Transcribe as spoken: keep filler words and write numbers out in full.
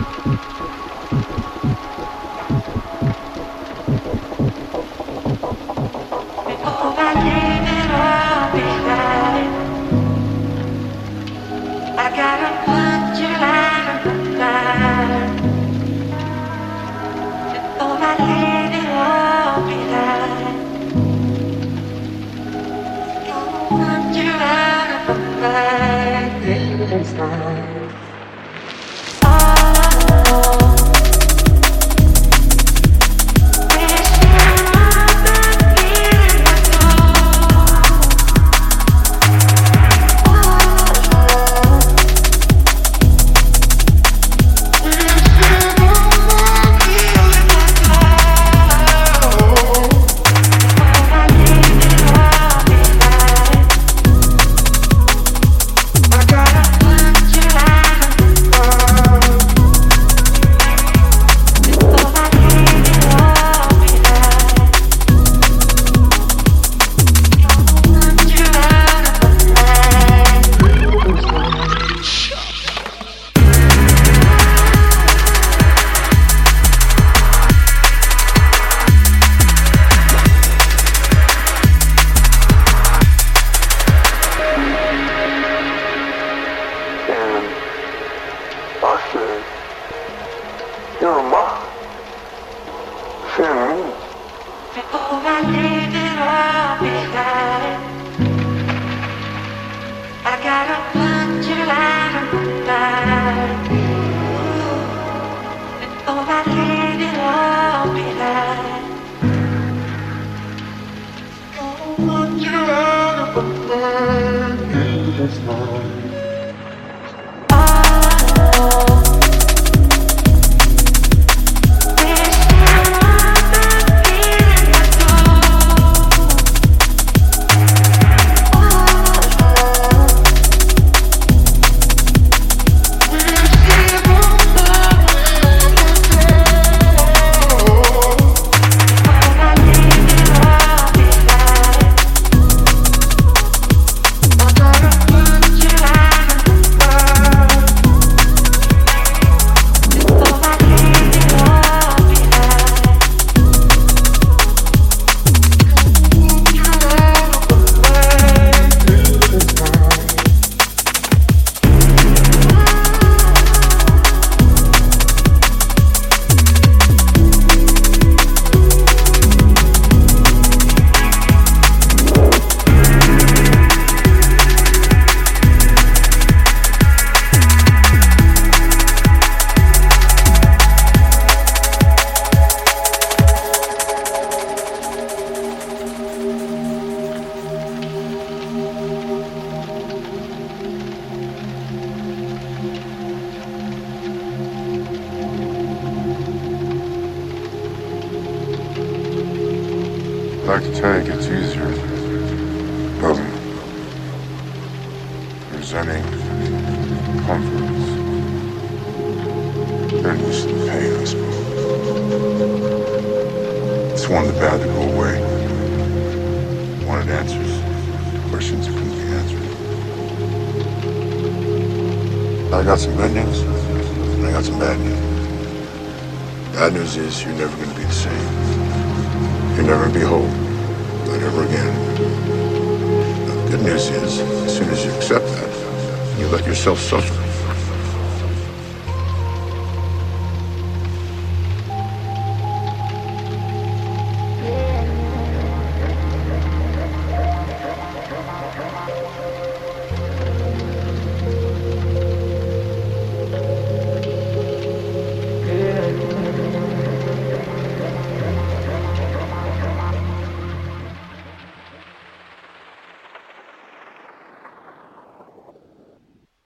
I'd like to tell you it gets easier. Doesn't. Resenting comforts. They're used to the pain, I suppose. It's wanted the bad to go away. Wanted answers. Questions that couldn't be answered. I got some good news, and I got some bad news. Bad news is you're never going to be the same. You'll never be whole. Not ever again. Now, the good news is, as soon as you accept that, you let yourself suffer.